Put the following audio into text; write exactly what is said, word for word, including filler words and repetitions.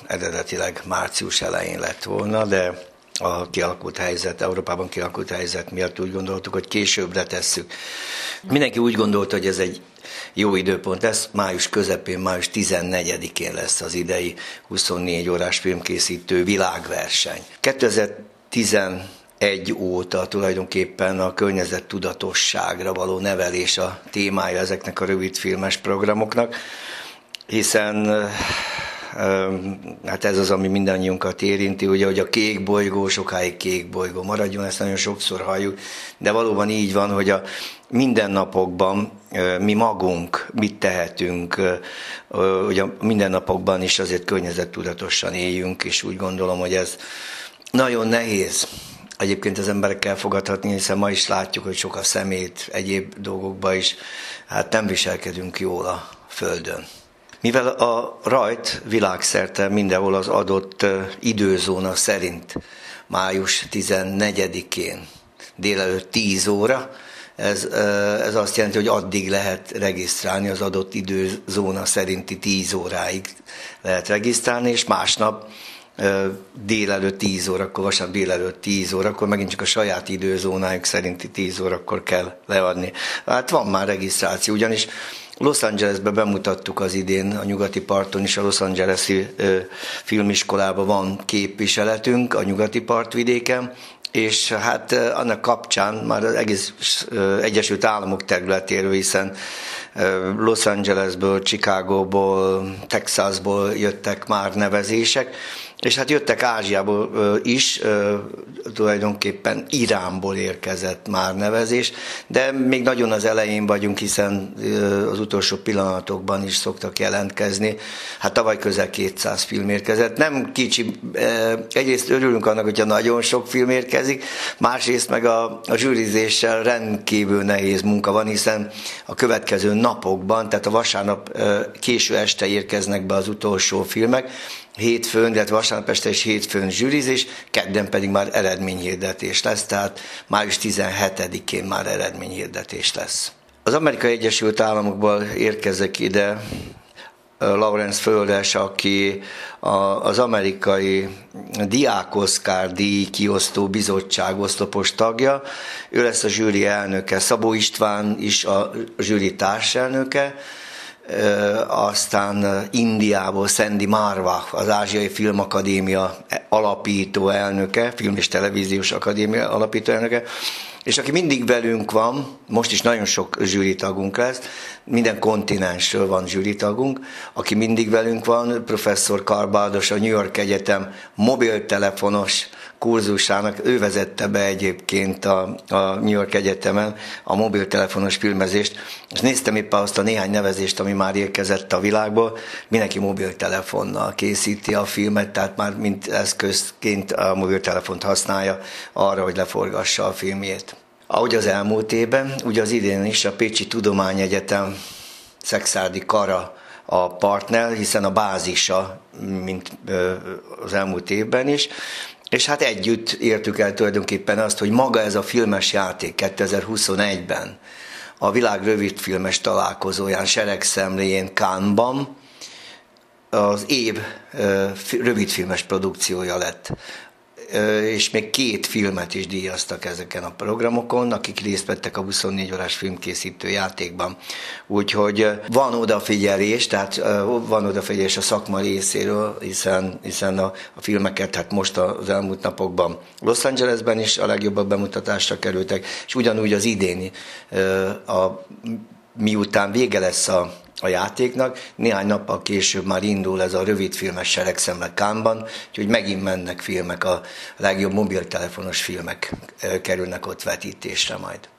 eredetileg március elején lett volna, de a kialakult helyzet, Európában kialakult helyzet miatt úgy gondoltuk, hogy későbbre tesszük. Mindenki úgy gondolta, hogy ez egy jó időpont lesz, május közepén, május tizennegyedikén lesz az idei huszonnégy órás filmkészítő világverseny. kétezer-tizenegy óta tulajdonképpen a környezettudatosságra való nevelés a témája ezeknek a rövidfilmes programoknak, hiszen hát ez az, ami mindannyiunkat érinti, ugye, hogy a kék bolygó sokáig kék bolygó maradjon, ezt nagyon sokszor halljuk, de valóban így van, hogy a mindennapokban mi magunk mit tehetünk, hogy a mindennapokban is azért környezettudatosan éljünk, és úgy gondolom, hogy ez nagyon nehéz egyébként az emberekkel fogadhatni, hiszen ma is látjuk, hogy sok a szemét, egyéb dolgokban is, hát nem viselkedünk jól a Földön. Mivel a rajt világszerte mindenhol az adott időzóna szerint május tizennegyedikén délelőtt tíz óra, ez, ez azt jelenti, hogy addig lehet regisztrálni, az adott időzóna szerinti tíz óráig lehet regisztrálni, és másnap délelőtt tíz órakor, vasárnap délelőtt tíz órakor, megint csak a saját időzónájuk szerinti tíz órakor kell leadni. Hát van már regisztráció, ugyanis Los Angelesben bemutattuk az idén, a nyugati parton is, a Los Angeles-i filmiskolában van képviseletünk, a nyugati partvidéken, és hát annak kapcsán már az egész Egyesült Államok területéről, hiszen Los Angelesből, Chicagóból, Texasból jöttek már nevezések, és hát jöttek Ázsiából is, tulajdonképpen Iránból érkezett már nevezés, de még nagyon az elején vagyunk, hiszen az utolsó pillanatokban is szoktak jelentkezni. Hát tavaly közel kétszáz film érkezett. Nem kicsi, egyrészt örülünk annak, hogyha nagyon sok film érkezik, másrészt meg a, a zsűrizéssel rendkívül nehéz munka van, hiszen a következő napokban, tehát a vasárnap késő este érkeznek be az utolsó filmek, hétfőn, illetve vasárnap este és hétfőn zsűrizés, kedden pedig már eredményhirdetés lesz, tehát május tizenhetedikén már eredményhirdetés lesz. Az Amerikai Egyesült Államokból érkezek ide Lawrence Földes, aki az amerikai Diák Oszkár díj kiosztó bizottság oszlopos tagja, ő lesz a zsűri elnöke, Szabó István is a zsűri társelnöke, aztán Indiából Sandy Marva, az Ázsiai Filmakadémia alapító elnöke, Film és Televíziós Akadémia alapító elnöke, és aki mindig velünk van, most is nagyon sok zsűritagunk lesz, minden kontinensről van zsűritagunk, aki mindig velünk van, professzor Karbaldos, a New York Egyetem mobiltelefonos kurzusának, ő vezette be egyébként a, a New York Egyetemen a mobiltelefonos filmezést, és néztem éppen azt a néhány nevezést, ami már érkezett a világból, mindenki mobiltelefonnal készíti a filmet, tehát már mint eszközként a mobiltelefont használja arra, hogy leforgassa a filmjét. Ahogy az elmúlt évben, ugye az idén is a Pécsi Tudományegyetem Szekszárdi Kara a partner, hiszen a bázisa, mint az elmúlt évben is, és hát együtt értük el tulajdonképpen azt, hogy maga ez a filmes játék kétezer-huszonegyben a világ rövidfilmes találkozóján, seregszemléjén Cannes-ban az év rövidfilmes produkciója lett. És még két filmet is díjaztak ezeken a programokon, akik részt vettek a huszonnégy órás filmkészítő játékban. Úgyhogy van odafigyelés, tehát van odafigyelés a szakma részéről, hiszen, hiszen a, a filmeket hát most az elmúlt napokban Los Angelesben is a legjobb bemutatásra kerültek, és ugyanúgy az idén, a, miután vége lesz a a játéknak, néhány nappal később már indul ez a rövidfilmes seregszemle Cannes-ban, úgyhogy megint mennek filmek, a legjobb mobiltelefonos filmek kerülnek ott vetítésre majd.